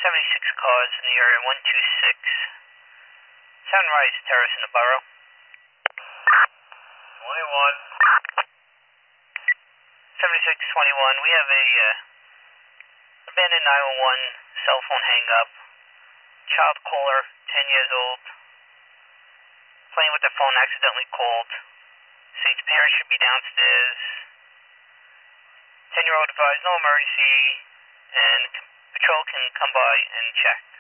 76 cars in the area, 126. Sunrise Terrace in the borough. 21. 7621, we have a abandoned 911 cell phone hang up. Child caller, 10 years old, playing with their phone, accidentally called. State's parents should be downstairs. 10-year-old advised no emergency, and patrol can come by and check.